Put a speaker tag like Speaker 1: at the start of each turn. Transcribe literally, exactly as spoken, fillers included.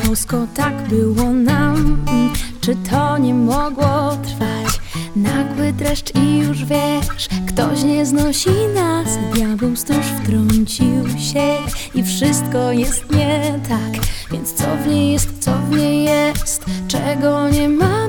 Speaker 1: bosko tak było nam. Czy to nie mogło trwać? Nagły dreszcz i już wiesz, ktoś nie znosi nas. Diabeł stróż wtrącił się i wszystko jest nie tak. Więc co w niej jest, co w niej jest, czego nie ma?